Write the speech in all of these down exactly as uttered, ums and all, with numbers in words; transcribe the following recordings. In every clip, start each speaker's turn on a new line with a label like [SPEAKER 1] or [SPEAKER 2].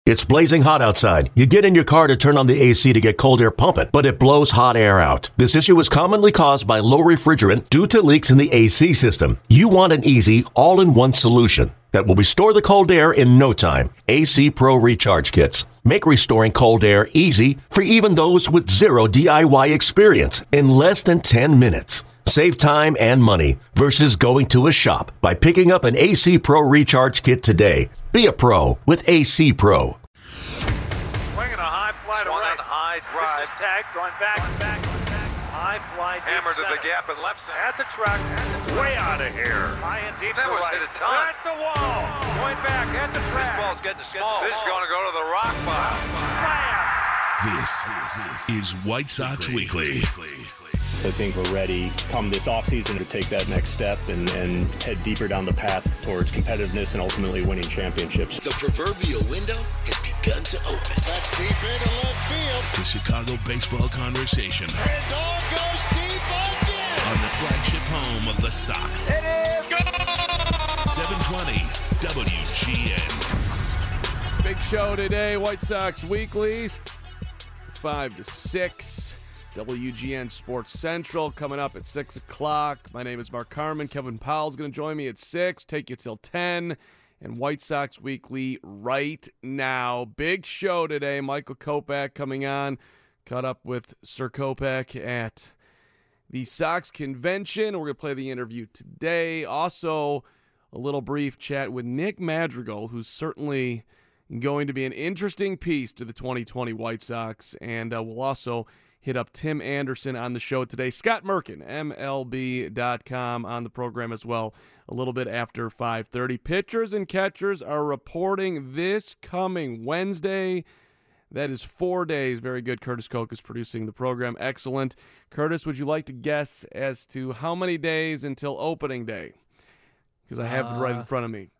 [SPEAKER 1] It's blazing hot outside. You get in your car to turn on the A C to get cold air pumping, but it blows hot air out. This issue is commonly caused by low refrigerant due to leaks in the A C system. You want an easy, all-in-one solution that will restore the cold air in no time. A C Pro Recharge Kits make restoring cold air easy for even those with zero D I Y experience in less than ten minutes. Save time and money versus going to a shop by picking up an A C Pro Recharge Kit today. Be a pro with A C Pro.
[SPEAKER 2] Swinging a high fly to right. High drive. This is tagged, going back, back, back. High fly deep
[SPEAKER 3] Hammer to
[SPEAKER 2] center.
[SPEAKER 3] the gap and left center.
[SPEAKER 2] At the track. Way out of here. High and deep
[SPEAKER 3] that
[SPEAKER 2] to
[SPEAKER 3] was
[SPEAKER 2] right.
[SPEAKER 3] hit a ton.
[SPEAKER 2] At the wall. Going back at the track.
[SPEAKER 3] This ball's getting small. This is going to go to the rock pile.
[SPEAKER 4] This, this is White Sox Weekly.
[SPEAKER 5] I think we're ready come this offseason to take that next step and, and head deeper down the path towards competitiveness and ultimately winning championships.
[SPEAKER 6] The proverbial window has begun to open.
[SPEAKER 7] That's deep into left field.
[SPEAKER 4] The Chicago Baseball Conversation.
[SPEAKER 7] And dog goes deep again.
[SPEAKER 4] On the flagship home of the Sox.
[SPEAKER 7] It is go!
[SPEAKER 4] seven twenty W G N.
[SPEAKER 8] Big show today, White Sox Weeklies. five to six. W G N Sports Central coming up at six o'clock. My name is Mark Harmon. Kevin Powell's going to join me at six, take you till ten. And White Sox Weekly right now. Big show today. Michael Kopech coming on. Caught up with Sir Kopech at the Sox convention. We're going to play the interview today. Also, a little brief chat with Nick Madrigal, who's certainly going to be an interesting piece to the twenty twenty White Sox. And uh, we'll also hit up Tim Anderson on the show today. Scott Merkin, M L B dot com, on the program as well a little bit after five thirty. Pitchers and catchers are reporting this coming Wednesday. That is four days. Very good. Curtis Koch is producing the program. Excellent. Curtis, would you like to guess as to how many days until opening day? Because I have uh, it right in front of me.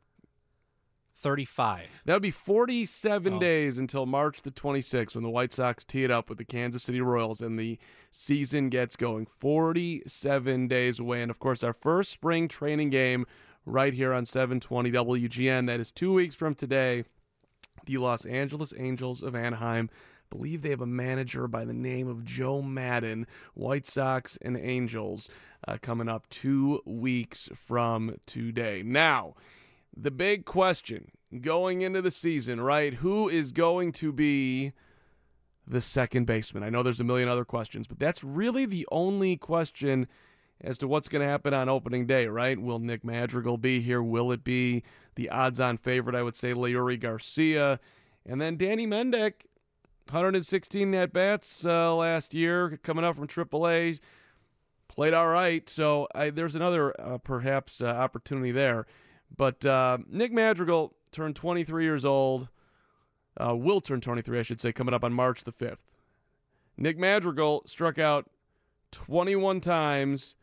[SPEAKER 9] thirty-five.
[SPEAKER 8] That would be forty-seven
[SPEAKER 9] oh.
[SPEAKER 8] days until March the twenty-sixth when the White Sox tee it up with the Kansas City Royals and the season gets going. forty-seven days away. And, of course, our first spring training game right here on seven twenty W G N. That is two weeks from today. The Los Angeles Angels of Anaheim. I believe they have a manager by the name of Joe Madden. White Sox and Angels uh, coming up two weeks from today. Now, the big question going into the season, right? Who is going to be the second baseman? I know there's a million other questions, but that's really the only question as to what's going to happen on opening day, right? Will Nick Madrigal be here? Will it be the odds-on favorite, I would say, Leury Garcia? And then Danny Mendick, one hundred sixteen at-bats uh, last year, coming up from triple A, played all right. So I, there's another uh, perhaps uh, opportunity there. But uh, Nick Madrigal turned twenty-three years old, uh, will turn twenty-three, I should say, coming up on March the fifth. Nick Madrigal struck out twenty-one times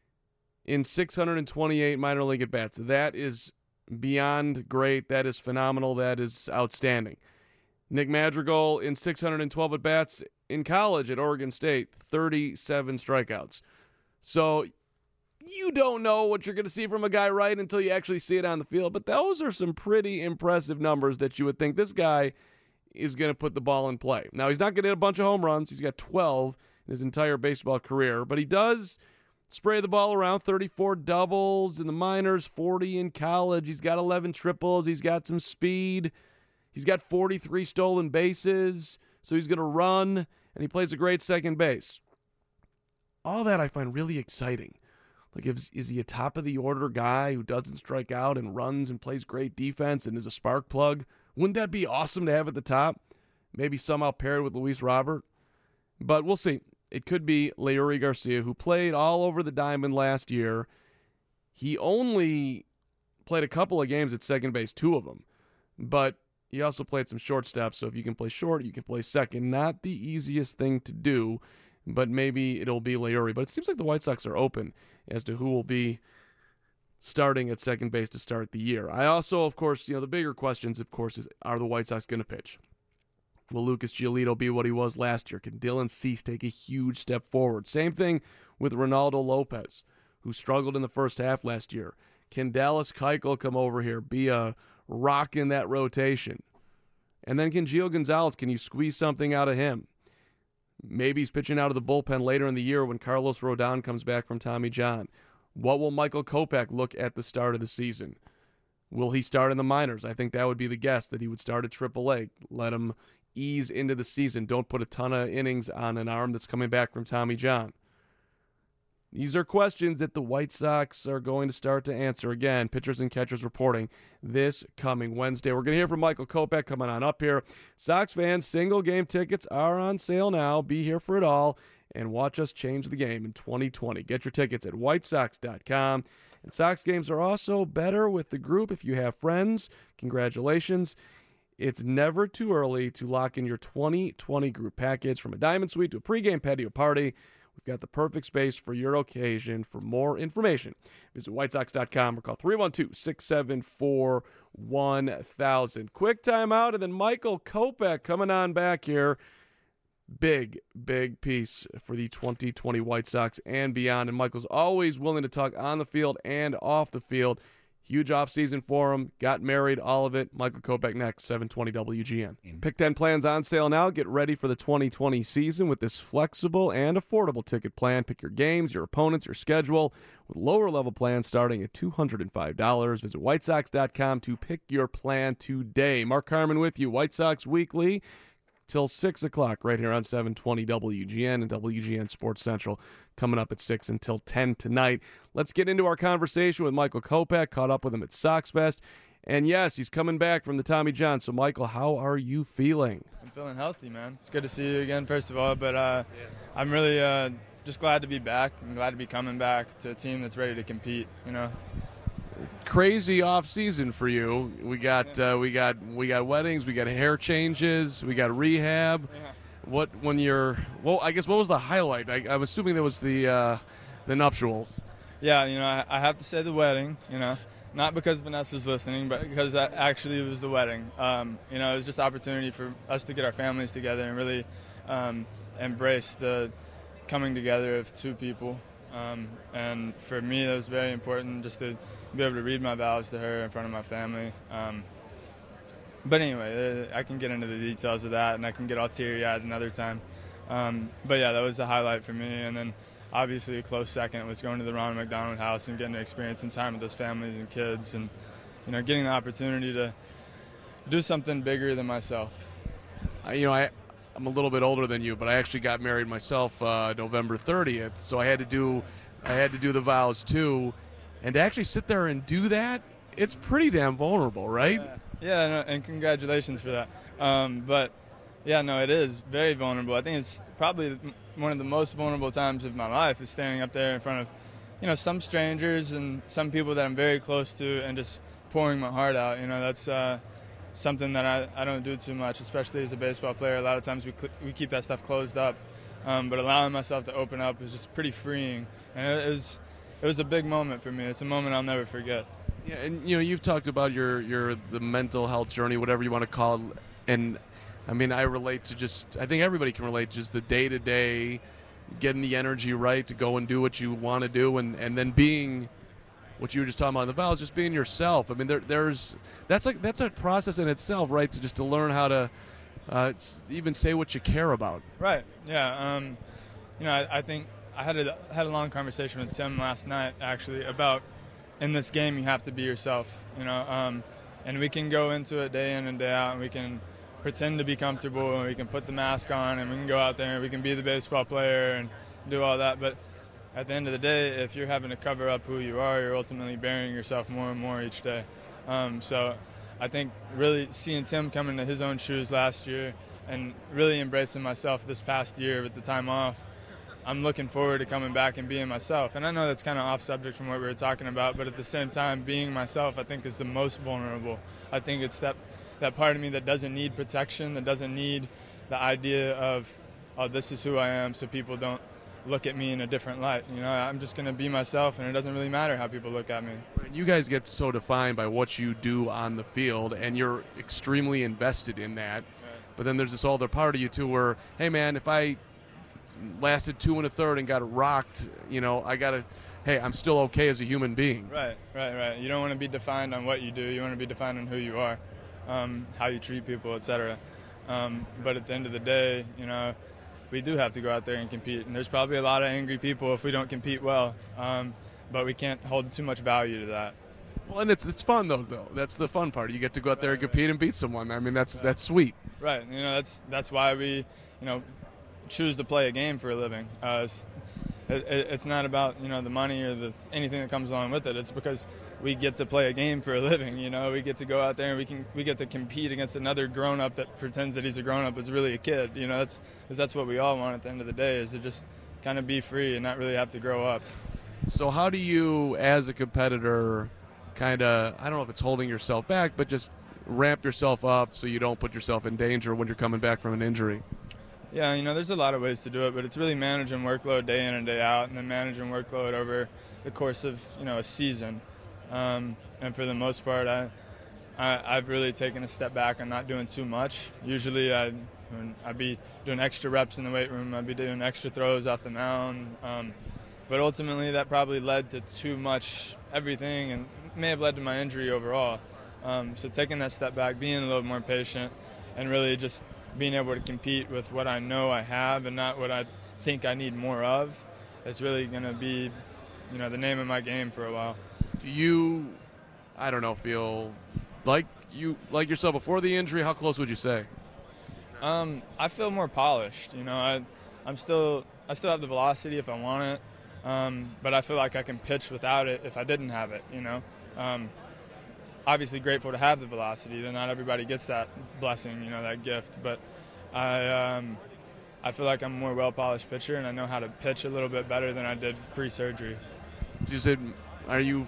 [SPEAKER 8] in six hundred twenty-eight minor league at-bats. That is beyond great. That is phenomenal. That is outstanding. Nick Madrigal in six hundred twelve at-bats in college at Oregon State, thirty-seven strikeouts. So you don't know what you're going to see from a guy right until you actually see it on the field. But those are some pretty impressive numbers that you would think this guy is going to put the ball in play. Now, he's not going to hit a bunch of home runs. He's got twelve in his entire baseball career. But he does spray the ball around, thirty-four doubles in the minors, forty in college. He's got eleven triples. He's got some speed. He's got forty-three stolen bases. So he's going to run, and he plays a great second base. All that I find really exciting. Like, is, is he a top-of-the-order guy who doesn't strike out and runs and plays great defense and is a spark plug? Wouldn't that be awesome to have at the top? Maybe somehow paired with Luis Robert? But we'll see. It could be Leury Garcia, who played all over the diamond last year. He only played a couple of games at second base, two of them. But he also played some shortstop, so if you can play short, you can play second. Not the easiest thing to do, but maybe it'll be Leury. But it seems like the White Sox are open as to who will be starting at second base to start the year. I also, of course, you know, the bigger questions, of course, is are the White Sox going to pitch? Will Lucas Giolito be what he was last year? Can Dylan Cease take a huge step forward? Same thing with Ronaldo Lopez, who struggled in the first half last year. Can Dallas Keuchel come over here, be a rock in that rotation? And then can Gio Gonzalez, can you squeeze something out of him? Maybe he's pitching out of the bullpen later in the year when Carlos Rodon comes back from Tommy John. What will Michael Kopech look at the start of the season? Will he start in the minors? I think that would be the guess, that he would start at triple A. Let him ease into the season. Don't put a ton of innings on an arm that's coming back from Tommy John. These are questions that the White Sox are going to start to answer. Again, pitchers and catchers reporting this coming Wednesday. We're going to hear from Michael Kopech coming on up here. Sox fans, single game tickets are on sale now. Be here for it all and watch us change the game in twenty twenty. Get your tickets at white sox dot com. And Sox games are also better with the group. If you have friends, congratulations. It's never too early to lock in your twenty twenty group package. From a diamond suite to a pregame patio party, we've got the perfect space for your occasion. For more information, visit white sox dot com or call three one two, six seven four, one thousand. Quick timeout, and then Michael Kopech coming on back here. Big, big piece for the twenty twenty White Sox and beyond. And Michael's always willing to talk on the field and off the field. Huge offseason for him. Got married, all of it. Michael Kopech next, seven twenty W G N. Pick ten plans on sale now. Get ready for the twenty twenty season with this flexible and affordable ticket plan. Pick your games, your opponents, your schedule with lower level plans starting at two hundred five dollars. Visit white sox dot com to pick your plan today. Mark Carman with you. White Sox Weekly till six o'clock right here on seven twenty W G N and W G N Sports Central coming up at six until ten tonight. Let's get into our conversation with Michael Kopech. Caught up with him at Sox Fest. And yes, he's coming back from the Tommy John. So, Michael, how are you feeling?
[SPEAKER 9] I'm feeling healthy, man. It's good to see you again, first of all. But uh, yeah. I'm really uh, just glad to be back. I'm glad to be coming back to a team that's ready to compete, you know.
[SPEAKER 8] Crazy off season for you. We got uh, we got we got weddings, we got hair changes, we got rehab.
[SPEAKER 9] Yeah.
[SPEAKER 8] What when you're well? I guess what was the highlight? I, I'm assuming that was the uh, the nuptials.
[SPEAKER 9] Yeah, you know, I, I have to say the wedding. You know, not because Vanessa's listening, but because that actually it was the wedding. Um, you know, it was just opportunity for us to get our families together and really um, embrace the coming together of two people. Um, and for me, that was very important just to be able to read my vows to her in front of my family. Um, but anyway, I can get into the details of that, and I can get all teary-eyed another time. Um, but yeah, that was the highlight for me. And then obviously a close second was going to the Ronald McDonald House and getting to experience some time with those families and kids, and you know, getting the opportunity to do something bigger than myself.
[SPEAKER 8] Uh, you know, I. I'm a little bit older than you, but I actually got married myself uh, November thirtieth, so I had to do I had to do the vows too, and to actually sit there and do that, it's pretty damn vulnerable, right?
[SPEAKER 9] Yeah, yeah no, and congratulations for that. Um, but yeah, no, it is very vulnerable. I think it's probably one of the most vulnerable times of my life is standing up there in front of, you know, some strangers and some people that I'm very close to, and just pouring my heart out. You know, that's. Uh, something that I, I don't do too much, especially as a baseball player. A lot of times we cl- we keep that stuff closed up, um, but allowing myself to open up was just pretty freeing, and it was it was a big moment for me. It's a moment I'll never forget.
[SPEAKER 8] Yeah, and you know, you've talked about your your the mental health journey, whatever you want to call it, and I mean, I relate to just I think everybody can relate to just the day to day, getting the energy right to go and do what you want to do, and, and then being what you were just talking about in the vows, just being yourself. I mean, there, there's that's like that's a process in itself, right? To just to learn how to uh, even say what you care about.
[SPEAKER 9] Right. Yeah. Um, you know, I, I think I had a had a long conversation with Tim last night actually about in this game you have to be yourself. You know, um, and we can go into it day in and day out, and we can pretend to be comfortable, and we can put the mask on, and we can go out there and we can be the baseball player and do all that, but at the end of the day, if you're having to cover up who you are, you're ultimately burying yourself more and more each day. Um, so I think really seeing Tim come into his own shoes last year and really embracing myself this past year with the time off, I'm looking forward to coming back and being myself. And I know that's kind of off subject from what we were talking about, but at the same time, being myself I think is the most vulnerable. I think it's that, that part of me that doesn't need protection, that doesn't need the idea of, oh, this is who I am so people don't look at me in a different light. You know, I'm just going to be myself, and it doesn't really matter how people look at me.
[SPEAKER 8] You guys get so defined by what you do on the field, and you're extremely invested in that. Right. But then there's this other part of you, too, where, hey, man, if I lasted two and a third and got rocked, you know, I got to, hey, I'm still okay as a human being.
[SPEAKER 9] Right, right, right. You don't want to be defined on what you do. You want to be defined on who you are. um, how you treat people, et cetera. Um, but at the end of the day, you know, we do have to go out there and compete. And there's probably a lot of angry people if we don't compete well. Um, but we can't hold too much value to that.
[SPEAKER 8] Well, and it's it's fun though. Though that's the fun part. You get to go out there and compete and beat someone. I mean, that's that's sweet.
[SPEAKER 9] Right. You know, that's that's why we, you know, choose to play a game for a living. Uh, it's, it, it's not about, you know, the money or the anything that comes along with it. It's because we get to play a game for a living. You know, we get to go out there and we can we get to compete against another grown up that pretends that he's a grown up is really a kid. You know, that's because that's what we all want at the end of the day, is to just kind of be free and not really have to grow up.
[SPEAKER 8] So how do you, as a competitor, kind of, I don't know if it's holding yourself back, but just ramp yourself up so you don't put yourself in danger when you're coming back from an injury?
[SPEAKER 9] Yeah, you know, there's a lot of ways to do it, but it's really managing workload day in and day out, and then managing workload over the course of, you know, a season. Um, and for the most part, I, I, I've really taken a step back and not doing too much. Usually I, I'd be doing extra reps in the weight room. I'd be doing extra throws off the mound. Um, but ultimately that probably led to too much everything and may have led to my injury overall. Um, so taking that step back, being a little more patient, and really just being able to compete with what I know I have and not what I think I need more of, is really going to be, you know, the name of my game for a while.
[SPEAKER 8] Do you, I don't know, feel like you like yourself before the injury? How close would you say?
[SPEAKER 9] Um, I feel more polished. You know, I, I'm still, I still have the velocity if I want it. Um, but I feel like I can pitch without it if I didn't have it, you know. Um, obviously grateful to have the velocity. Then not everybody gets that blessing, you know, that gift. But I um, I feel like I'm a more well-polished pitcher, and I know how to pitch a little bit better than I did pre-surgery.
[SPEAKER 8] You said, are you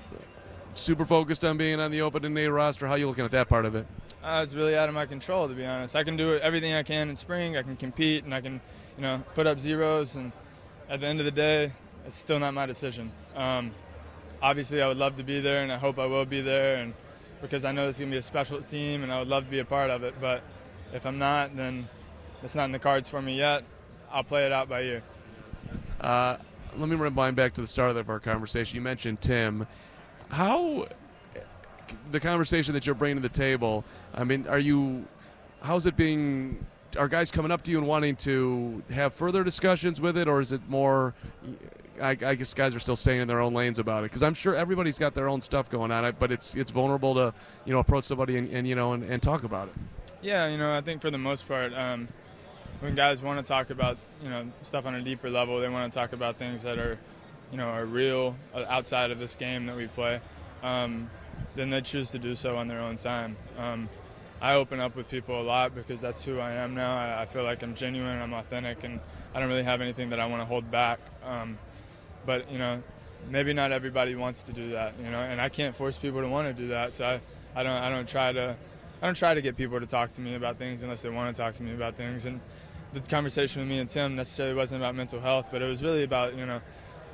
[SPEAKER 8] super focused on being on the opening day roster? How are you looking at that part of it?
[SPEAKER 9] Uh, it's really out of my control, to be honest. I can do everything I can in spring. I can compete, and I can, you know, put up zeros, and at the end of the day, it's still not my decision. Um, obviously, I would love to be there, and I hope I will be there, and because I know it's going to be a special team, and I would love to be a part of it. But if I'm not, then it's not in the cards for me yet. I'll play it out by ear.
[SPEAKER 8] Uh, let me rewind back to the start of our conversation. You mentioned Tim. How the conversation that you're bringing to the table, I mean, are you – how's it being – are guys coming up to you and wanting to have further discussions with it, or is it more I, I guess guys are still staying in their own lanes about it? Because I'm sure everybody's got their own stuff going on, but it's it's vulnerable to, you know, approach somebody and, and you know and, and talk about it.
[SPEAKER 9] Yeah, you know, I think for the most part, um, when guys want to talk about, you know, stuff on a deeper level, they want to talk about things that are, you know, are real outside of this game that we play, um, then they choose to do so on their own time. Um, I open up with people a lot because that's who I am now. I, I feel like I'm genuine, I'm authentic, and I don't really have anything that I want to hold back. Um, but, you know, maybe not everybody wants to do that, you know, and I can't force people to want to do that. So I, I don't I don't try to I don't try to get people to talk to me about things unless they want to talk to me about things. And the conversation with me and Tim necessarily wasn't about mental health, but it was really about, you know,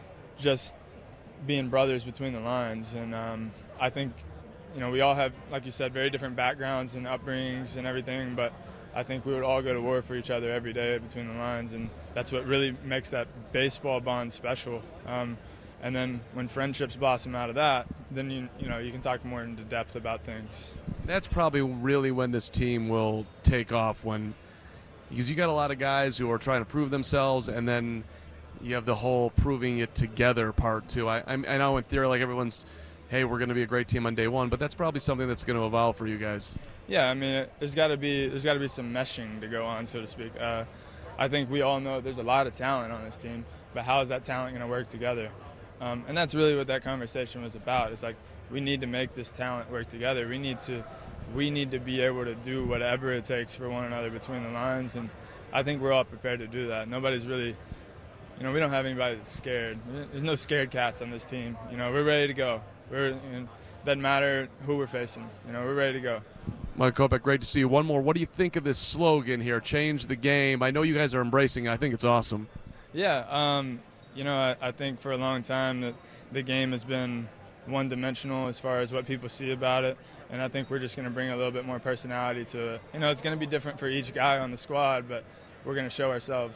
[SPEAKER 9] just being brothers between the lines. And um, I think, you know, we all have, like you said, very different backgrounds and upbringings and everything, but I think we would all go to war for each other every day between the lines, and that's what really makes that baseball bond special. Um, and then when friendships blossom out of that, then you you know you can talk more into depth about things.
[SPEAKER 8] That's probably really when this team will take off, when because you got a lot of guys who are trying to prove themselves, and then you have the whole proving it together part too. I I know in theory, like everyone's, hey, we're going to be a great team on day one, but that's probably something that's going to evolve for you guys.
[SPEAKER 9] Yeah, I mean, there's got to be there's got to be some meshing to go on, so to speak. Uh, I think we all know there's a lot of talent on this team, but how is that talent going to work together? Um, and that's really what that conversation was about. It's like we need to make this talent work together. We need to we need to be able to do whatever it takes for one another between the lines, and I think we're all prepared to do that. Nobody's really, you know, we don't have anybody that's scared. There's no scared cats on this team. You know, we're ready to go. We're, you know, doesn't matter who we're facing. You know, we're ready to go.
[SPEAKER 8] Mike Kopech, great to see you. One more. What do you think of this slogan here, change the game? I know you guys are embracing it. I think it's awesome.
[SPEAKER 9] Yeah, um, you know, I, I think for a long time that the game has been one-dimensional as far as what people see about it, and I think we're just going to bring a little bit more personality to it. You know, it's going to be different for each guy on the squad, but we're going to show ourselves.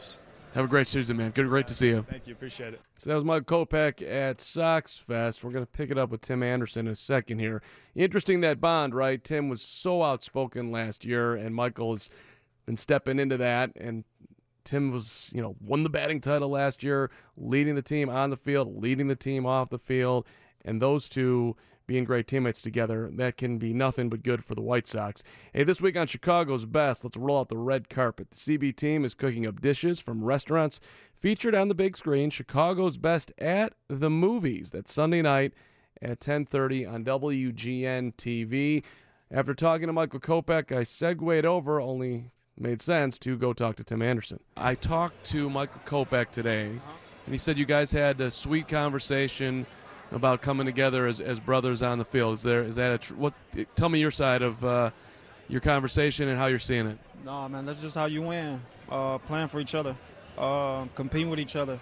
[SPEAKER 8] Have a great season, man. Good, great to see you.
[SPEAKER 9] Thank you. Appreciate it.
[SPEAKER 8] So that was Michael Kopech at Sox Fest. We're going to pick it up with Tim Anderson in a second here. Interesting that bond, right? Tim was so outspoken last year, and Michael has been stepping into that. And Tim was, you know, won the batting title last year, leading the team on the field, leading the team off the field. And those two being great teammates together, that can be nothing but good for the White Sox. Hey, this week on Chicago's Best, let's roll out the red carpet. The C B team is cooking up dishes from restaurants featured on the big screen. Chicago's Best at the Movies. That's Sunday night at ten thirty on W G N T V. After talking to Michael Kopech, I segued over, only made sense, to go talk to Tim Anderson. I talked to Michael Kopech today, and he said you guys had a sweet conversation about coming together as, as brothers on the field. Is there is that a tr- what? Tell me your side of uh, your conversation and how you're seeing it.
[SPEAKER 10] No, man, that's just how you win. Uh, playing for each other, uh, competing with each other.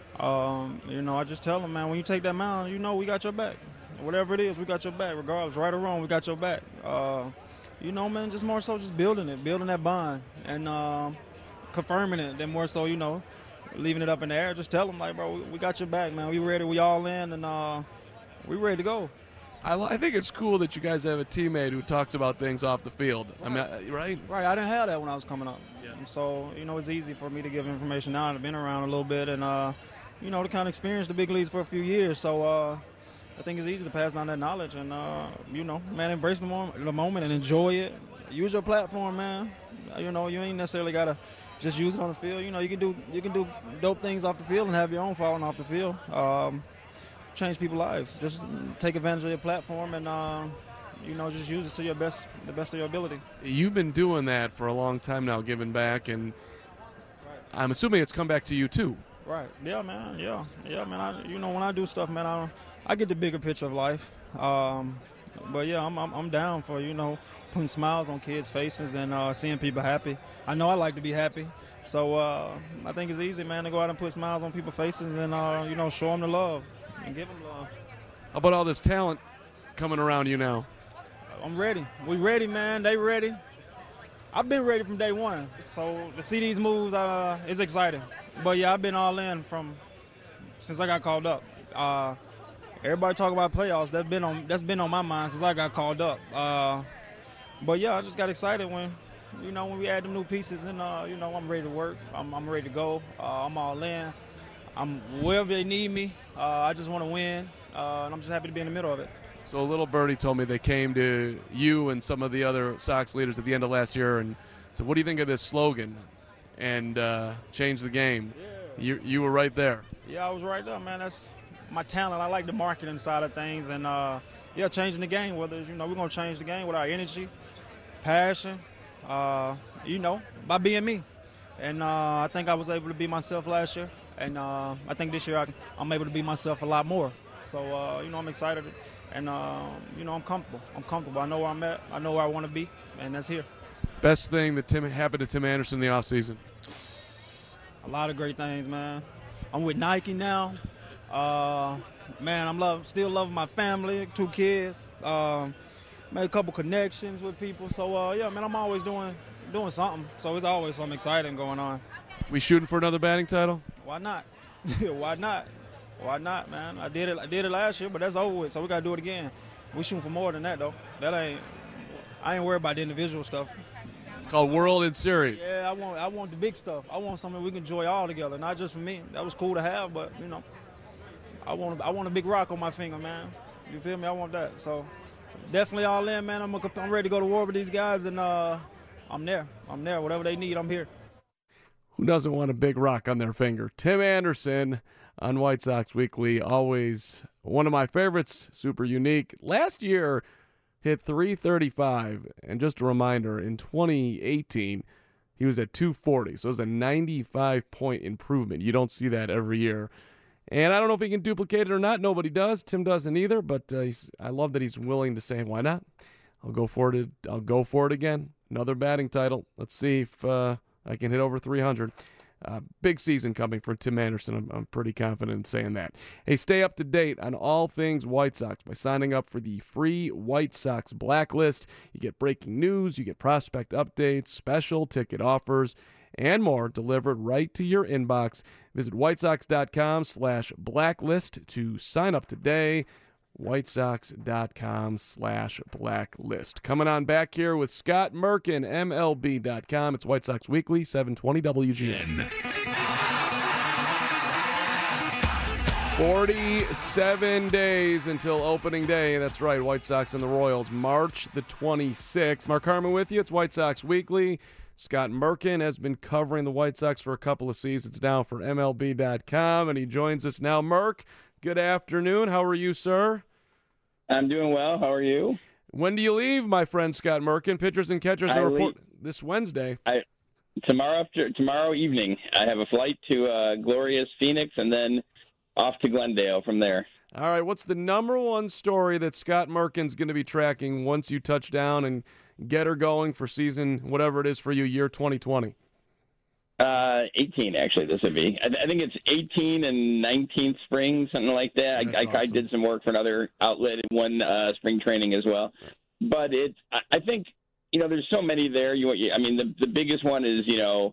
[SPEAKER 10] Um, you know, I just tell them, man, when you take that mound, you know we got your back. Whatever it is, we got your back. Regardless, right or wrong, we got your back. Uh, you know, man, just more so just building it, building that bond, and uh, confirming it. Then more so, you know, leaving it up in the air. Just tell them, like, bro, we, we got your back, man. We ready. We all in, and uh, we ready to go.
[SPEAKER 8] I, I think it's cool that you guys have a teammate who talks about things off the field.
[SPEAKER 10] Right.
[SPEAKER 8] I mean, right?
[SPEAKER 10] Right. I didn't have that when I was coming up. Yeah. So, you know, it's easy for me to give information now. I've been around a little bit and, uh, you know, to kind of experience the big leagues for a few years. So uh, I think it's easy to pass down that knowledge and, uh, you know, man, embrace the moment, the moment and enjoy it. Use your platform, man. You know, you ain't necessarily got to just use it on the field. You know, you can do you can do dope things off the field and have your own following off the field. Um, change people's lives. Just take advantage of your platform and, uh, you know, just use it to your best, the best of your ability.
[SPEAKER 8] You've been doing that for a long time now, giving back, and I'm assuming it's come back to you too.
[SPEAKER 10] Right. Yeah, man. Yeah. Yeah, man. I, you know, when I do stuff, man, I I get the bigger picture of life. Um, but yeah, I'm, I'm I'm down for, you know, putting smiles on kids' faces and uh, seeing people happy. I know I like to be happy, so uh, I think it's easy, man, to go out and put smiles on people's faces and uh, you know, show them the love and give them love.
[SPEAKER 8] How about all this talent coming around you now?
[SPEAKER 10] I'm ready. We ready, man. They ready. I've been ready from day one. So to see these moves uh, is exciting. But yeah, I've been all in from since I got called up. Uh, everybody talk about playoffs. That's been on that's been on my mind since I got called up. Uh, but yeah, I just got excited when you know when we add them new pieces and uh, you know I'm ready to work. I'm, I'm ready to go. Uh, I'm all in. I'm wherever they need me. Uh, I just want to win, uh, and I'm just happy to be in the middle of it.
[SPEAKER 8] So a little birdie told me they came to you and some of the other Sox leaders at the end of last year and said, "What do you think of this slogan?" And uh, change the game.
[SPEAKER 10] Yeah.
[SPEAKER 8] You you were right there.
[SPEAKER 10] Yeah, I was right there, man. That's my talent. I like the marketing side of things, and uh, yeah, changing the game. Whether you know we're gonna change the game with our energy, passion, uh, you know, by being me. And uh, I think I was able to be myself last year, and uh, I think this year I, I'm able to be myself a lot more. So uh, you know, I'm excited, and uh, you know, I'm comfortable. I'm comfortable. I know where I'm at. I know where I want to be, and that's here.
[SPEAKER 8] Best thing that Tim happened to Tim Anderson in the offseason?
[SPEAKER 10] A lot of great things, man. I'm with Nike now. Uh, man, I'm love, still loving my family, two kids. Um, made a couple connections with people. So, uh, yeah, man, I'm always doing doing something. So it's always something exciting going on.
[SPEAKER 8] We shooting for another batting title?
[SPEAKER 10] Why not? Why not? Why not, man? I did it. I did it last year, but that's over with. So we gotta do it again. We shooting for more than that, though. That ain't. I ain't worried about the individual stuff.
[SPEAKER 8] It's called World and Series.
[SPEAKER 10] Yeah, I want. I want the big stuff. I want something we can enjoy all together, not just for me. That was cool to have, but you know, I want. I want a big rock on my finger, man. You feel me? I want that. So definitely all in, man. I'm. I'm ready to go to war with these guys, and uh, I'm there. I'm there. Whatever they need, I'm here.
[SPEAKER 8] Who doesn't want a big rock on their finger? Tim Anderson on White Sox Weekly, always one of my favorites, super unique. Last year, hit three thirty-five, and just a reminder, in twenty eighteen, he was at two forty, so it was a ninety-five point improvement. You don't see that every year. And I don't know if he can duplicate it or not. Nobody does. Tim doesn't either, but uh, he's, I love that he's willing to say, why not? I'll go for it. I'll go for it again. Another batting title. Let's see if uh, I can hit over three hundred. Uh, big season coming for Tim Anderson. I'm, I'm pretty confident in saying that. Hey, stay up to date on all things White Sox by signing up for the free White Sox Blacklist. You get breaking news, you get prospect updates, special ticket offers, and more delivered right to your inbox. Visit whitesox.com slash blacklist to sign up today. whitesox.com slash blacklist. Coming on back here with Scott Merkin, M L B dot com. It's White Sox Weekly, seven twenty W G N. forty-seven days until opening day. That's right, White Sox and the Royals, March the twenty-sixth. Mark Harmon with you. It's White Sox Weekly. Scott Merkin has been covering the White Sox for a couple of seasons now for M L B dot com, and he joins us now. Merk, good afternoon. How are you, sir?
[SPEAKER 11] I'm doing well. How are you?
[SPEAKER 8] When do you leave, my friend Scott Merkin? Pitchers and catchers
[SPEAKER 11] I
[SPEAKER 8] are report
[SPEAKER 11] leave,
[SPEAKER 8] this Wednesday.
[SPEAKER 11] I, tomorrow after tomorrow evening, I have a flight to uh, glorious Phoenix, and then off to Glendale from there.
[SPEAKER 8] All right, what's the number one story that Scott Merkin's going to be tracking once you touch down and get her going for season, whatever it is for you, year twenty twenty?
[SPEAKER 11] Uh, eighteen, actually, this would be. I, I think it's eighteen and nineteenth spring, something like that. I, I,
[SPEAKER 8] awesome.
[SPEAKER 11] I did some work for another outlet in one uh, spring training as well. But it's, I, I think, you know, there's so many there. You, I mean, the the biggest one is, you know,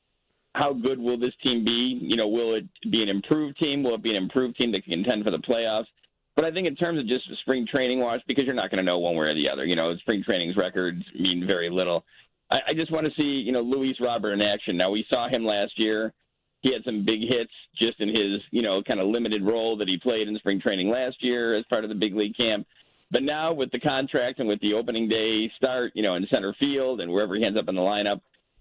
[SPEAKER 11] how good will this team be? You know, will it be an improved team? Will it be an improved team that can contend for the playoffs? But I think in terms of just the spring training watch, because you're not going to know one way or the other. You know, spring training's records mean very little. I, I just want to see, you know, Luis Robert in action. Now, we saw him last year. He had some big hits just in his, you know, kind of limited role that he played in spring training last year as part of the big league camp. But now with the contract and with the opening day start, you know, in center field and wherever he ends up in the lineup,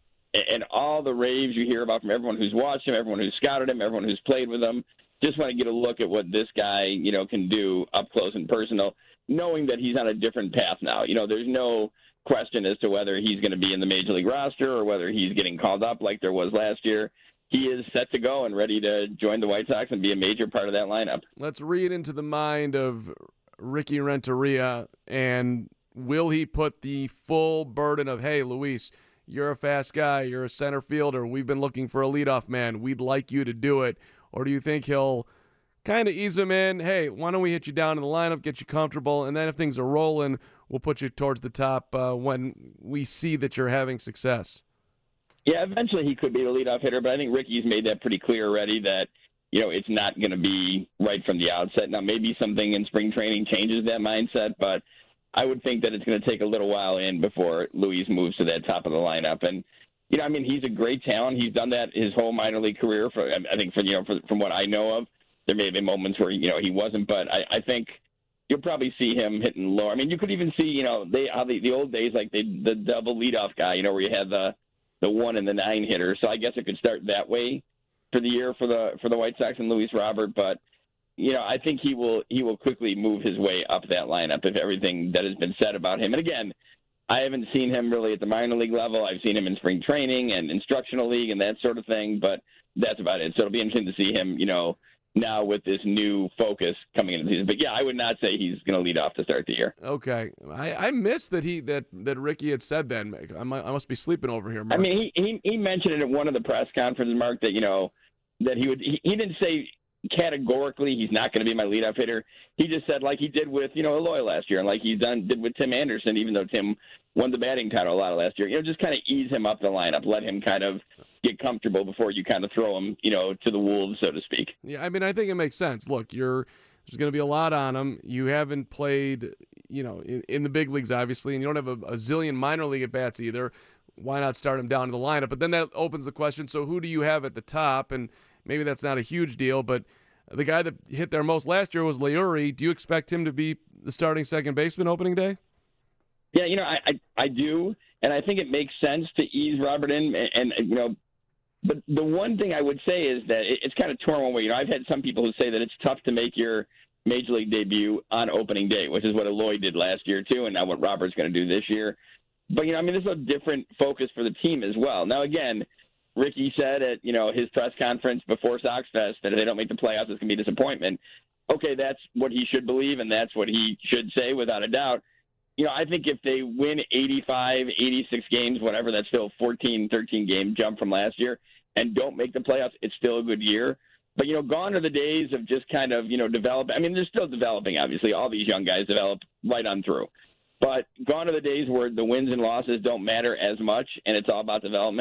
[SPEAKER 11] and all the raves you hear about from everyone who's watched him, everyone who's scouted him, everyone who's played with him, just want to get a look at what this guy, you know, can do up close and personal, knowing that he's on a different path now. You know, there's no question as to whether he's going to be in the major league roster or whether he's getting called up like there was last year. He is set to go and ready to join the White Sox and be a major part of that lineup.
[SPEAKER 8] Let's read into the mind of Ricky Renteria, and will he put the full burden of, hey, Luis, you're a fast guy, you're a center fielder, we've been looking for a leadoff man, we'd like you to do it? Or do you think he'll kind of ease him in, hey, why don't we hit you down in the lineup, get you comfortable, and then if things are rolling, we'll put you towards the top uh, when we see that you're having success?
[SPEAKER 11] Yeah, eventually he could be the leadoff hitter, but I think Ricky's made that pretty clear already that, you know, it's not going to be right from the outset. Now, maybe something in spring training changes that mindset, but I would think that it's going to take a little while in before Luis moves to that top of the lineup. And, you know, I mean, he's a great talent. He's done that his whole minor league career. For I think, for you know, for, from what I know of, there may have been moments where, you know, he wasn't, but I, I think you'll probably see him hitting lower. I mean, you could even see, you know, they how the, the old days, like they, the double leadoff guy, you know, where you had the the one and the nine hitter. So I guess it could start that way for the year for the for the White Sox and Luis Robert, but you know, I think he will he will quickly move his way up that lineup if everything that has been said about him. And again, I haven't seen him really at the minor league level. I've seen him in spring training and instructional league and that sort of thing, but that's about it. So it'll be interesting to see him, you know, now with this new focus coming into the season. But yeah, I would not say he's going to lead off to start the year.
[SPEAKER 8] Okay, I, I missed that he that, that Ricky had said that. I, might, I must be sleeping over here, Mark.
[SPEAKER 11] I mean, he, he he mentioned it at one of the press conferences, Mark, that you know that he would. He, he didn't say categorically he's not going to be my leadoff hitter. He just said, like he did with, you know, Eloy last year, and like he's done did with Tim Anderson, even though Tim won the batting title a lot of last year. You know, just kind of ease him up the lineup, let him kind of get comfortable before you kind of throw him, you know, to the wolves, so to speak.
[SPEAKER 8] Yeah, I mean, I think it makes sense. Look, you're there's going to be a lot on him. You haven't played, you know, in, in the big leagues, obviously, and you don't have a, a zillion minor league at bats either. Why not start him down to the lineup? But then that opens the question, so who do you have at the top? And maybe that's not a huge deal, but the guy that hit there most last year was Leury. Do you expect him to be the starting second baseman opening day?
[SPEAKER 11] Yeah, you know, I, I, I do, and I think it makes sense to ease Robert in, and, and you know, but the one thing I would say is that it, it's kind of torn one way. You know, I've had some people who say that it's tough to make your major league debut on opening day, which is what Eloy did last year too, and now what Robert's going to do this year. But, you know, I mean, there's a different focus for the team as well. Now, again, Ricky said at, you know, his press conference before Sox Fest that if they don't make the playoffs, it's going to be a disappointment. Okay, that's what he should believe, and that's what he should say without a doubt. You know, I think if they win eighty-five, eighty-six games, whatever, that's still a fourteen, thirteen game jump from last year, and don't make the playoffs, it's still a good year. But, you know, gone are the days of just kind of, you know, develop. I mean, they're still developing, obviously. All these young guys develop right on through. But gone are the days where the wins and losses don't matter as much, and it's all about development.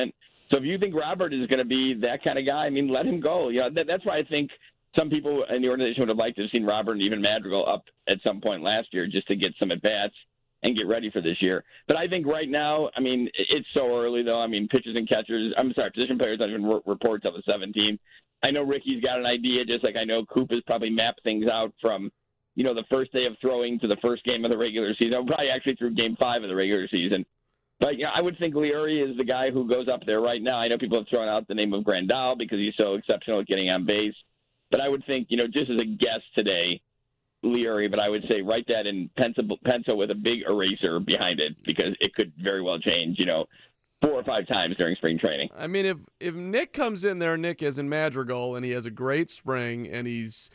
[SPEAKER 11] So if you think Robert is going to be that kind of guy, I mean, let him go. You know, that, that's why I think some people in the organization would have liked to have seen Robert and even Madrigal up at some point last year just to get some at-bats and get ready for this year. But I think right now, I mean, it's so early, though. I mean, pitchers and catchers, I'm sorry, position players don't even report till the seventeenth. I know Ricky's got an idea, just like I know Coop has probably mapped things out from, you know, the first day of throwing to the first game of the regular season, probably actually through game five of the regular season. But, you know, I would think Leary is the guy who goes up there right now. I know people have thrown out the name of Grandal because he's so exceptional at getting on base. But I would think, you know, just as a guess today, Leary, but I would say write that in pencil, pencil with a big eraser behind it because it could very well change, you know, four or five times during spring training.
[SPEAKER 8] I mean, if, if Nick comes in there, Nick is in Madrigal, and he has a great spring, and he's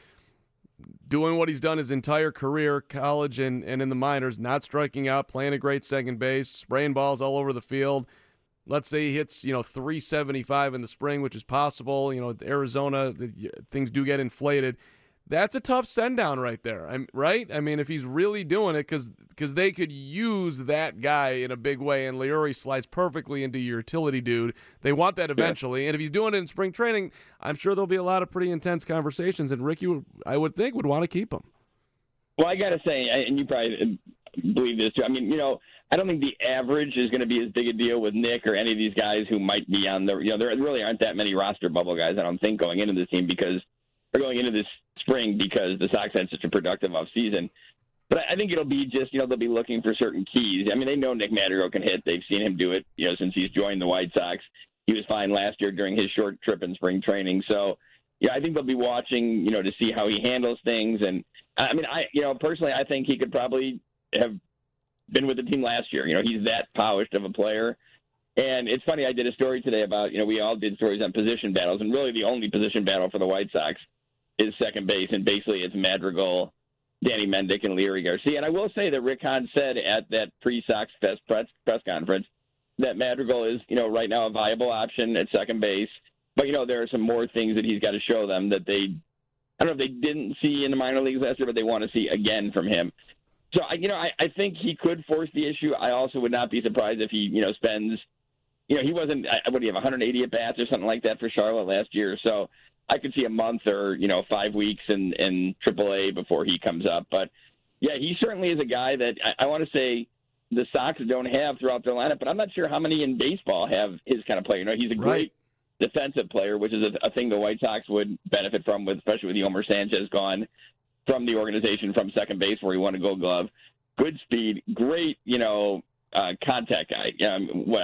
[SPEAKER 8] doing what he's done his entire career, college and, and in the minors, not striking out, playing a great second base, spraying balls all over the field. Let's say he hits, you know, three seventy-five in the spring, which is possible. You know, Arizona, the, things do get inflated. That's a tough send-down right there, I'm, right? I mean, if he's really doing it, because because they could use that guy in a big way, and Leary slides perfectly into your utility dude. They want that eventually, yeah. And if he's doing it in spring training, I'm sure there'll be a lot of pretty intense conversations, and Ricky, I would think, would want to keep him.
[SPEAKER 11] Well, I got to say, and you probably believe this too, I mean, you know, I don't think the average is going to be as big a deal with Nick or any of these guys who might be on the, you know, there really aren't that many roster bubble guys, I don't think, going into this team because they're going into this spring because the Sox had such a productive offseason. But I think it'll be just, you know, they'll be looking for certain keys. I mean, they know Nick Madrigal can hit. They've seen him do it, you know, since he's joined the White Sox. He was fine last year during his short trip in spring training. So, yeah, I think they'll be watching, you know, to see how he handles things. And, I mean, I, you know, personally, I think he could probably have been with the team last year. You know, he's that polished of a player. And it's funny, I did a story today about, you know, we all did stories on position battles, and really the only position battle for the White Sox is second base, and basically it's Madrigal, Danny Mendick, and Leary Garcia. And I will say that Rick Hahn said at that pre-Sox Fest press, press conference that Madrigal is, you know, right now a viable option at second base. But, you know, there are some more things that he's got to show them that they, I don't know if they didn't see in the minor leagues last year, but they want to see again from him. So, I, you know, I, I think he could force the issue. I also would not be surprised if he, you know, spends, you know, he wasn't, what do you have, one hundred eighty at-bats or something like that for Charlotte last year. So I could see a month or, you know, five weeks in, in triple A before he comes up. But, yeah, he certainly is a guy that I, I want to say the Sox don't have throughout their lineup, but I'm not sure how many in baseball have his kind of player. You know, he's a great right. defensive player, which is a, a thing the White Sox would benefit from, with, especially with Yolmer Sanchez gone from the organization from second base where he won a Gold Glove. Good speed, great, you know, uh, contact guy. Um, what,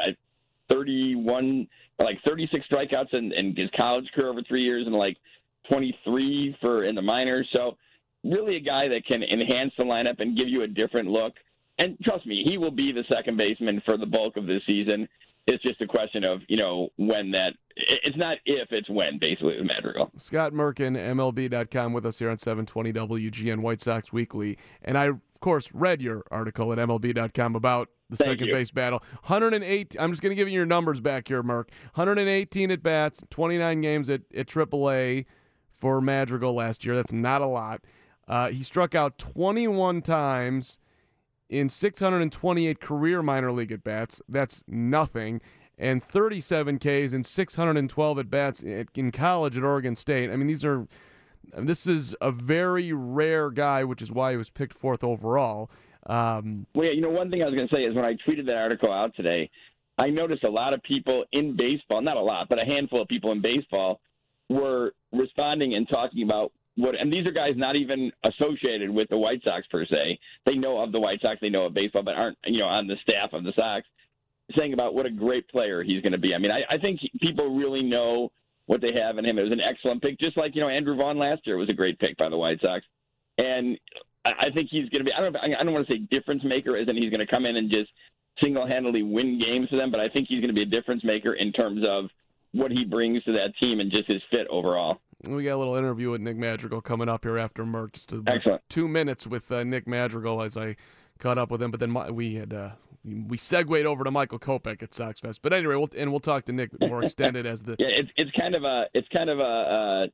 [SPEAKER 11] thirty-one, like thirty-six strikeouts in, in his college career over three years, and like twenty-three for in the minors. So really a guy that can enhance the lineup and give you a different look. And trust me, he will be the second baseman for the bulk of this season. It's just a question of, you know, when that – it's not if, it's when, basically, with Madrigal.
[SPEAKER 8] Scott Merkin, M L B dot com, with us here on seven twenty W G N White Sox Weekly. And I, of course, read your article at M L B dot com about the
[SPEAKER 11] Thank
[SPEAKER 8] second
[SPEAKER 11] you.
[SPEAKER 8] base battle. one hundred eight. I'm just going to give you your numbers back here, Merk. one hundred eighteen at-bats, twenty-nine games at, at triple A for Madrigal last year. That's not a lot. Uh, he struck out twenty-one times in six hundred twenty-eight career minor league at-bats. That's nothing. And thirty-seven Ks in six hundred twelve at-bats in college at Oregon State. I mean, these are – this is a very rare guy, which is why he was picked fourth overall. Um,
[SPEAKER 11] well, yeah, you know, one thing I was going to say is when I tweeted that article out today, I noticed a lot of people in baseball – not a lot, but a handful of people in baseball were responding and talking about what – and these are guys not even associated with the White Sox per se. They know of the White Sox, they know of baseball, but aren't, you know, on the staff of the Sox, saying about what a great player he's going to be. I mean, I, I think people really know what they have in him. It was an excellent pick, just like, you know, Andrew Vaughn last year was a great pick by the White Sox. And I think he's going to be, I don't, I don't want to say difference maker as in he's going to come in and just single-handedly win games for them, but I think he's going to be a difference maker in terms of what he brings to that team and just his fit overall.
[SPEAKER 8] We got a little interview with Nick Madrigal coming up here after Merck. Just a,
[SPEAKER 11] Excellent.
[SPEAKER 8] two minutes with uh, Nick Madrigal as I caught up with him, but then my, we had uh, we segued over to Michael Kopech at Sox Fest. But anyway, we'll, and we'll talk to Nick more extended as the
[SPEAKER 11] yeah. It's it's kind of a it's kind of a uh,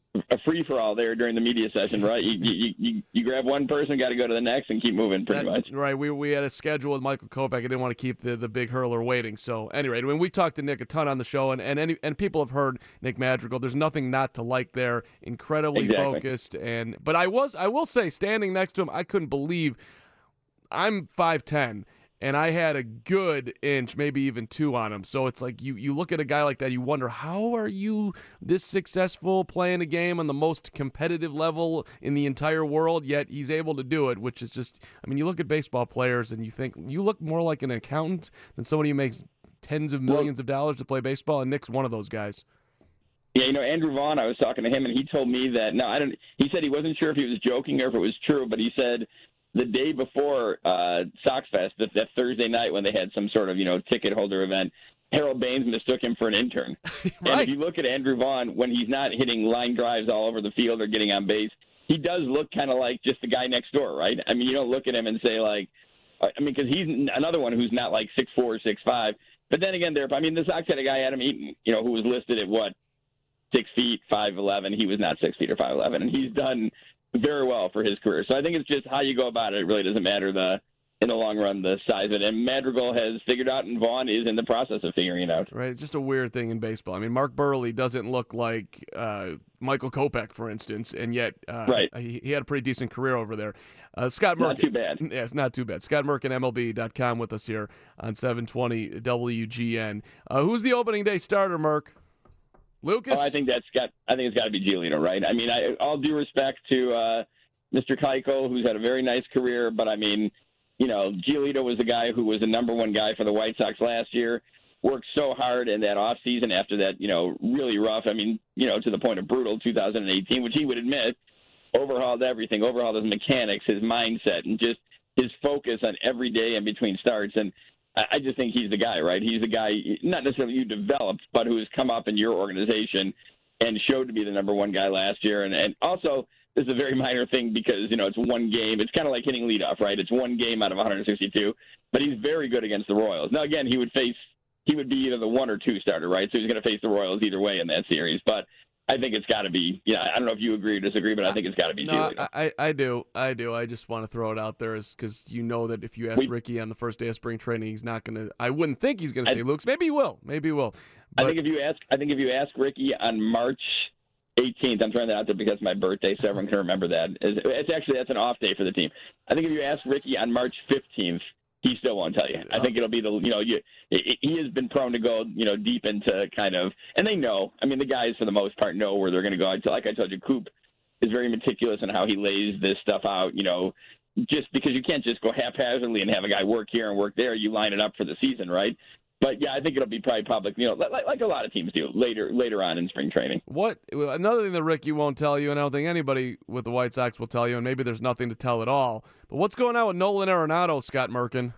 [SPEAKER 11] a free-for-all there during the media session, right? You you, you, you grab one person, got to go to the next, and keep moving pretty
[SPEAKER 8] that,
[SPEAKER 11] much.
[SPEAKER 8] Right. We we had a schedule with Michael Kopech. I didn't want to keep the, the big hurler waiting. So, anyway, when we talked to Nick a ton on the show, and, and, any, and people have heard Nick Madrigal, there's nothing not to like there. Incredibly
[SPEAKER 11] exactly.
[SPEAKER 8] focused. and But I was, I will say, standing next to him, I couldn't believe I'm five ten. And I had a good inch, maybe even two on him. So it's like you, you look at a guy like that, you wonder, how are you this successful playing a game on the most competitive level in the entire world, yet he's able to do it, which is just, I mean, you look at baseball players and you think, you look more like an accountant than somebody who makes tens of millions of dollars to play baseball, and Nick's one of those guys.
[SPEAKER 11] Yeah, you know, Andrew Vaughn, I was talking to him, and he told me that, no, I don't, he said he wasn't sure if he was joking or if it was true, but he said the day before uh, Sox Fest, that, that Thursday night when they had some sort of, you know, ticket holder event, Harold Baines mistook him for an intern.
[SPEAKER 8] Right.
[SPEAKER 11] And if you look at Andrew Vaughn, when he's not hitting line drives all over the field or getting on base, he does look kind of like just the guy next door, right? I mean, you don't look at him and say, like, I mean, because he's another one who's not like six four or six five. But then again, there, I mean, the Sox had a guy, Adam Eaton, you know, who was listed at what, six feet, five eleven. He was not six feet or five eleven, and he's done very well for his career. So I think it's just how you go about it. It really doesn't matter the in the long run the size of it. And Madrigal has figured out, and Vaughn is in the process of figuring it out.
[SPEAKER 8] Right, it's just a weird thing in baseball. I mean, Mark Burley doesn't look like uh, Michael Kopech, for instance, and yet uh,
[SPEAKER 11] right.
[SPEAKER 8] he, he had a pretty decent career over there. Uh, Scott Merkin.
[SPEAKER 11] Not too bad.
[SPEAKER 8] Yeah, it's not too bad. Scott Merkin, M L B dot com with us here on seven twenty W G N. Uh, who's the opening day starter, Merk? Lucas?
[SPEAKER 11] Oh, I think that's got. I think it's got to be Giolito, right? I mean, I, all due respect to uh, Mister Keuchel, who's had a very nice career, but I mean, you know, Giolito was the guy who was the number one guy for the White Sox last year. Worked so hard in that off season after that, you know, really rough. I mean, you know, to the point of brutal two thousand eighteen, which he would admit, overhauled everything, overhauled his mechanics, his mindset, and just his focus on every day in between starts. And I just think he's the guy, right? He's the guy, not necessarily you developed, but who has come up in your organization and showed to be the number one guy last year. And, and also, this is a very minor thing because, you know, it's one game. It's kind of like hitting leadoff, right? It's one game out of one hundred sixty-two, but he's very good against the Royals. Now, again, he would face, he would be either the one or two starter, right? So he's going to face the Royals either way in that series. But I think it's got to be, you know, I don't know if you agree or disagree, but I think it's got to be.
[SPEAKER 8] No, I, I do. I do. I just want to throw it out there because you know that if you ask we, Ricky on the first day of spring training, he's not going to, I wouldn't think he's going to say Luke's. Maybe he will. Maybe he will. But,
[SPEAKER 11] I think if you ask, I think if you ask Ricky on March eighteenth, I'm throwing that out there because it's my birthday, so everyone can remember that. It's, it's actually, that's an off day for the team. I think if you ask Ricky on March fifteenth, he still won't tell you. I think it'll be the, you know, you, he has been prone to go, you know, deep into kind of, and they know, I mean, the guys for the most part know where they're going to go. Like I told you, Coop is very meticulous in how he lays this stuff out, you know, just because you can't just go haphazardly and have a guy work here and work there. You line it up for the season, right? But yeah, I think it'll be probably public, you know, like, like a lot of teams do later later on in spring training.
[SPEAKER 8] What another thing that Ricky won't tell you, and I don't think anybody with the White Sox will tell you, and maybe there's nothing to tell at all. But what's going on with Nolan Arenado, Scott Merkin?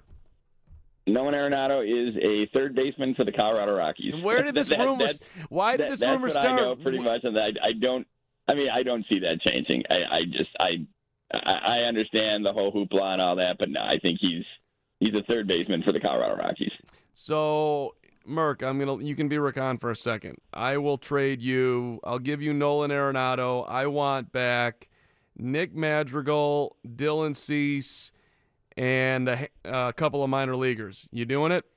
[SPEAKER 11] Nolan Arenado is a third baseman for the Colorado Rockies.
[SPEAKER 8] And where did this
[SPEAKER 11] that,
[SPEAKER 8] rumor?
[SPEAKER 11] that,
[SPEAKER 8] why did
[SPEAKER 11] that,
[SPEAKER 8] this
[SPEAKER 11] that's
[SPEAKER 8] rumor
[SPEAKER 11] what
[SPEAKER 8] start?
[SPEAKER 11] I know pretty much, and I, I don't. I mean, I don't see that changing. I, I just, I, I understand the whole hoopla and all that, but no, I think he's he's a third baseman for the Colorado Rockies.
[SPEAKER 8] So, Merk, I'm gonna. You can be Rick on for a second. I will trade you. I'll give you Nolan Arenado. I want back Nick Madrigal, Dylan Cease, and a, a couple of minor leaguers. You doing it?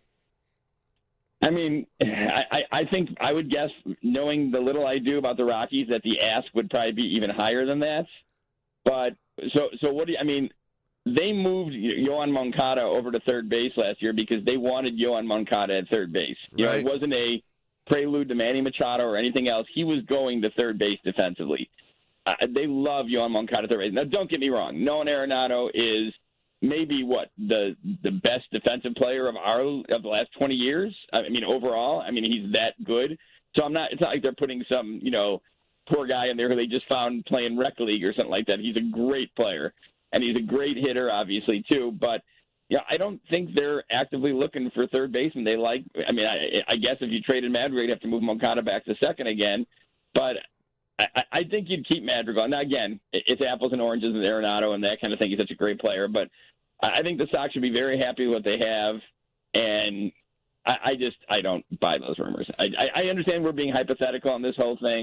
[SPEAKER 11] I mean, I, I think I would guess, knowing the little I do about the Rockies, that the ask would probably be even higher than that. But so so what do you, I mean? They moved Yoan Moncada over to third base last year because they wanted Yoan Moncada at third base. You
[SPEAKER 8] right.
[SPEAKER 11] know, it wasn't a prelude to Manny Machado or anything else. He was going to third base defensively. Uh, they love Yoan Moncada at third base. Now, don't get me wrong. Nolan Arenado is maybe what the the best defensive player of our of the last twenty years. I mean, overall, I mean he's that good. So I'm not. It's not like they're putting some you know poor guy in there who they just found playing rec league or something like that. He's a great player. And he's a great hitter, obviously, too. But yeah, I don't think they're actively looking for third baseman. They like, I mean, I, I guess if you traded Madrigal, you'd have to move Moncada back to second again. But I, I think you'd keep Madrigal. Now, again, it's apples and oranges with Arenado and that kind of thing. He's such a great player. But I think the Sox should be very happy with what they have. And I, I just, I don't buy those rumors. I, I understand we're being hypothetical on this whole thing.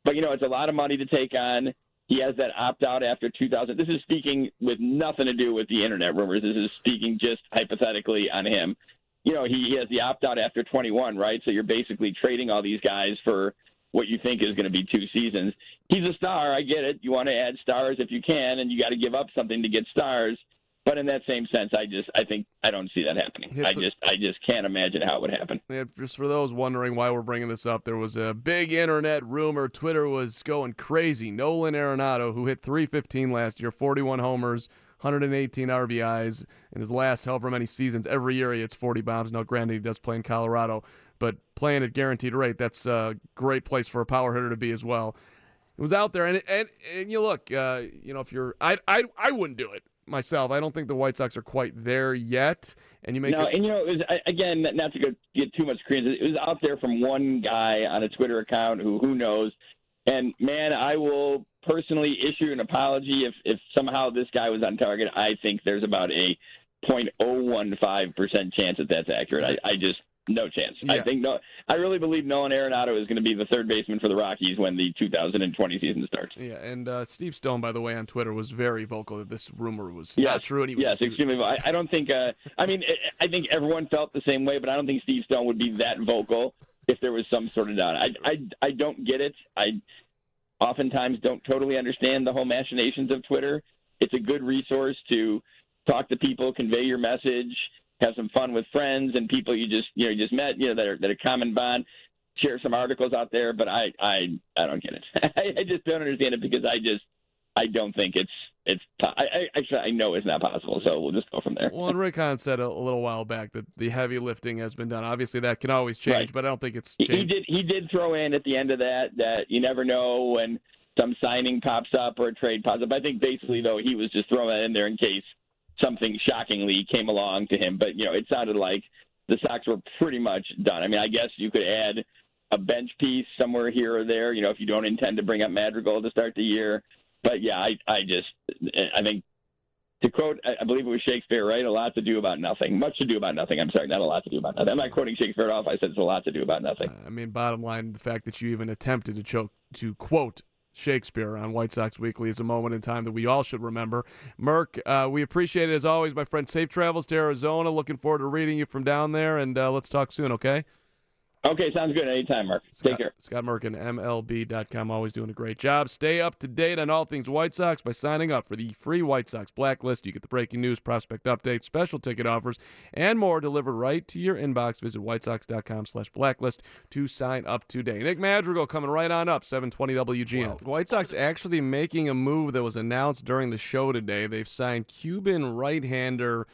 [SPEAKER 11] But, you know, it's a lot of money to take on. He has that opt-out after two thousand. This is speaking with nothing to do with the internet rumors. This is speaking just hypothetically on him. You know, he, he has the opt-out after twenty-one, right? So you're basically trading all these guys for what you think is going to be two seasons. He's a star. I get it. You want to add stars if you can, and you got to give up something to get stars. But in that same sense, I just, I think, I don't see that happening. I just, I just can't imagine how it would happen.
[SPEAKER 8] Yeah, just for those wondering why we're bringing this up, there was a big internet rumor. Twitter was going crazy. Nolan Arenado, who hit three fifteen last year, forty-one homers, one hundred eighteen R B Is in his last however many seasons. Every year he hits forty bombs. Now, granted, he does play in Colorado, but playing at guaranteed rate, that's a great place for a power hitter to be as well. It was out there, and and, and you look, uh, you know, if you're, I, I, I wouldn't do it myself. I don't think the White Sox are quite there yet. And you make
[SPEAKER 11] no,
[SPEAKER 8] it-
[SPEAKER 11] and you know, it was, again, not to go get too much credence, it was out there from one guy on a Twitter account who who knows. And man, I will personally issue an apology if if somehow this guy was on target. I think there's about a zero point zero one five percent chance that that's accurate. I, I just no chance.
[SPEAKER 8] Yeah.
[SPEAKER 11] I think no. I really believe Nolan Arenado is going to be the third baseman for the Rockies when the two thousand twenty season starts.
[SPEAKER 8] Yeah, and uh, Steve Stone, by the way, on Twitter was very vocal that this rumor was
[SPEAKER 11] yes.
[SPEAKER 8] not true. And he was,
[SPEAKER 11] yes, extremely vocal. I, I don't think. Uh, I mean, I think everyone felt the same way, but I don't think Steve Stone would be that vocal if there was some sort of doubt. I, I, I don't get it. I oftentimes don't totally understand the whole machinations of Twitter. It's a good resource to talk to people, convey your message, have some fun with friends and people you just you know you just met, you know, that are that are common bond. Share some articles out there, but I I, I don't get it. I, I just don't understand it because I just I don't think it's it's I, I actually I know it's not possible. So we'll just go from there.
[SPEAKER 8] Well, and Rick Hahn said a, a little while back that the heavy lifting has been done. Obviously, that can always change,
[SPEAKER 11] Right.
[SPEAKER 8] but I don't think it's
[SPEAKER 11] He,
[SPEAKER 8] changed.
[SPEAKER 11] he did he did throw in at the end of that that you never know when some signing pops up or a trade pops up. I think basically though he was just throwing that in there in case something shockingly came along to him. But you know, it sounded like the Sox were pretty much done. I mean, I guess you could add a bench piece somewhere here or there, you know, if you don't intend to bring up Madrigal to start the year. But yeah, I I just I think to quote, I believe it was Shakespeare, right? A lot to do about nothing. Much to do about nothing. I'm sorry, not a lot to do about nothing. I'm not quoting Shakespeare at all. If I said it's a lot to do about nothing.
[SPEAKER 8] Uh, I mean, bottom line, the fact that you even attempted to choke to quote Shakespeare on White Sox Weekly is a moment in time that we all should remember. Merck, uh, we appreciate it as always, my friend. Safe travels to Arizona. Looking forward to reading you from down there, and uh, let's talk soon, okay?
[SPEAKER 11] Okay, sounds good. Anytime, Mark.
[SPEAKER 8] Scott,
[SPEAKER 11] Take care.
[SPEAKER 8] Scott Merkin, M L B dot com, always doing a great job. Stay up to date on all things White Sox by signing up for the free White Sox Blacklist. You get the breaking news, prospect updates, special ticket offers, and more delivered right to your inbox. Visit white sox dot com slash blacklist to sign up today. Nick Madrigal coming right on up, seven twenty W G N. Wow. White Sox actually making a move that was announced during the show today. They've signed Cuban right-hander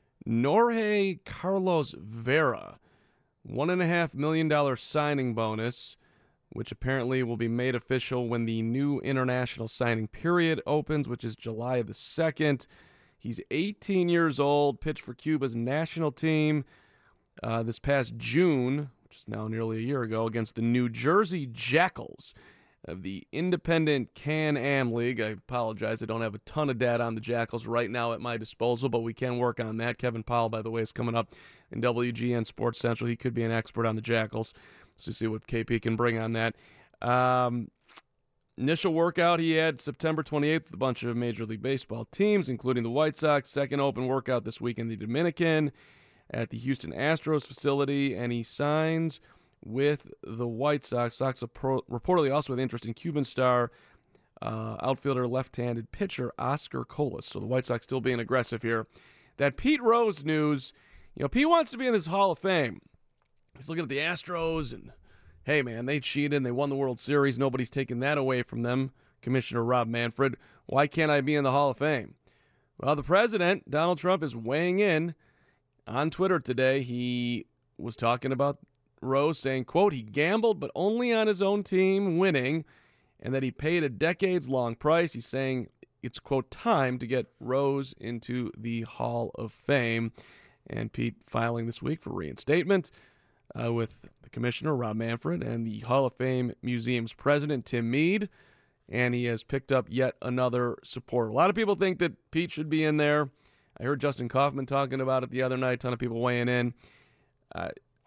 [SPEAKER 8] Jorge Carlos Vera. One and a half million dollar signing bonus, which apparently will be made official when the new international signing period opens, which is July the second. He's eighteen years old, pitched for Cuba's national team uh, this past June, which is now nearly a year ago, against the New Jersey Jackals of the Independent Can-Am League. I apologize, I don't have a ton of data on the Jackals right now at my disposal, but we can work on that. Kevin Powell, by the way, is coming up in W G N Sports Central. He could be an expert on the Jackals. Let's just see what K P can bring on that. Um, initial workout he had September twenty-eighth with a bunch of Major League Baseball teams, including the White Sox. Second open workout this week in the Dominican at the Houston Astros facility, and he signs with the White Sox. Sox reportedly also with interest in Cuban star uh, outfielder, left-handed pitcher Oscar Colas. So the White Sox still being aggressive here. That Pete Rose news, you know, Pete wants to be in this Hall of Fame. He's looking at the Astros, and hey, man, they cheated and they won the World Series. Nobody's taking that away from them. Commissioner Rob Manfred, why can't I be in the Hall of Fame? Well, the president, Donald Trump, is weighing in on Twitter today. He was talking about Rose, saying, quote, he gambled but only on his own team winning, and that he paid a decades-long price. He's saying it's, quote, time to get Rose into the Hall of Fame. And Pete filing this week for reinstatement uh, with the commissioner, Rob Manfred, and the Hall of Fame Museum's president, Tim Mead. And he has picked up yet another supporter. A lot of people think that Pete should be in there. I heard Justin Kaufman talking about it the other night, a ton of people weighing in. Uh,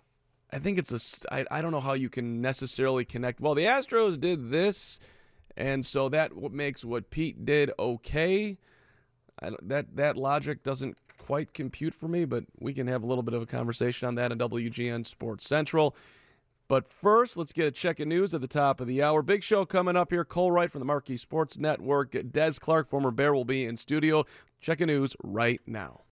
[SPEAKER 8] I think it's a. I, I don't know how you can necessarily connect. Well, the Astros did this, and so that what makes what Pete did okay. I, that that logic doesn't quite compute for me, but we can have a little bit of a conversation on that on W G N Sports Central. But first, let's get a check of news at the top of the hour. Big show coming up here. Cole Wright from the Marquee Sports Network. Des Clark, former Bear, will be in studio. Check of news right now.